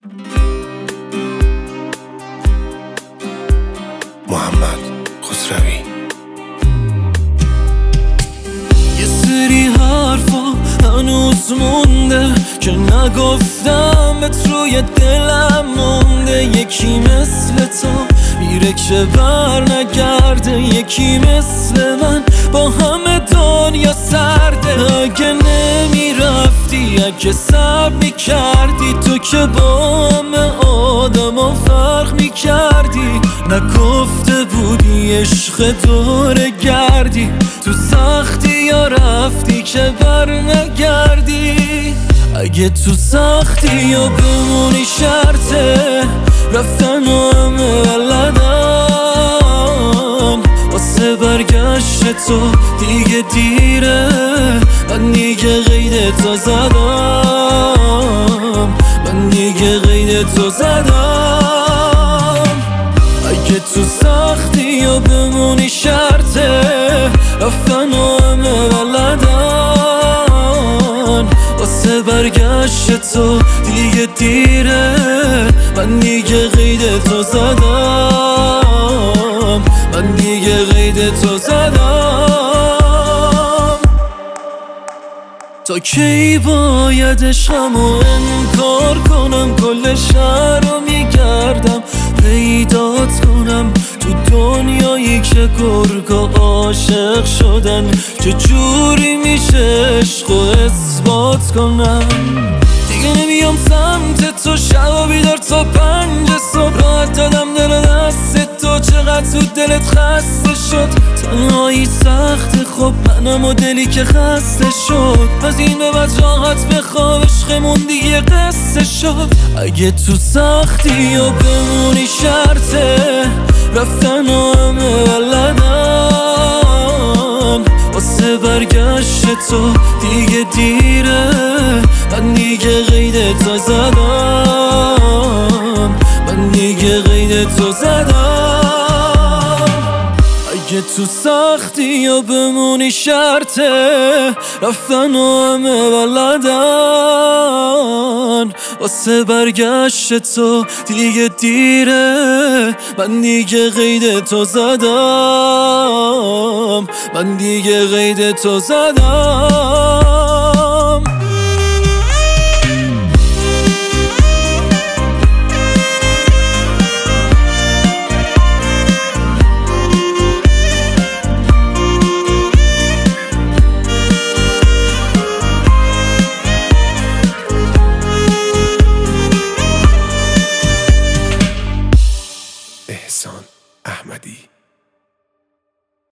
محمد خسروی. یه سری حرفا هنوز مونده که نگفتمت، روی دلم مونده. یکی مثل تو میره که بر نگرده، یکی مثل من با همه دنیا سرده. اگه نمیرفتی، اگه صبر میکردی، تو که با همه آدما فرق میکردی. نگفته بودی عشق دوره گردی، تو سختی یا رفتی که بر نگردی. اگه تو سختی یا بمونی شرطه، رفتن و همه بلدن. واسه برگشت تو دیگه دیره، من دیگه قید تو زدم، من دیگه قید تو زدم. اگه تو سختی یا بمونی شرطه، رفتن و همه بلدن. واسه برگشت تو دیگه دیره، من دیگه قید تو زدم، من دیگه قید تو زدم. تا کی باید عشقمو انکار کنم؟ کل شهر رو میگردم پیدات کنم، تو دنیایی که گرگا عاشق شدن. چجوری میشه عشق و اثبات کنم؟ دیگه نمیام سمت تو، شب بیدار تا 5 صبح. راحت دادم دل و دست تو، چقدر تو دلت خسته شد. تنهایی سخته، خب منم و دلی که خسته شد. از این به بعد راحت بخواب، عشقمون دیگه قصه شد. اگه تو سختی یا بمونی شرطه، رفتن و همه بلدن. واسه برگشت تو دیگه دیره، من دیگه قید تو زدم، من دیگه قید تو زدم. اگه تو سختی یا بمونی شرطه، رفتن و همه بلدن. واسه برگشت تو دیگه دیره، من دیگه قید تو زدم، من دیگه قید تو زدم. احسان احمدی.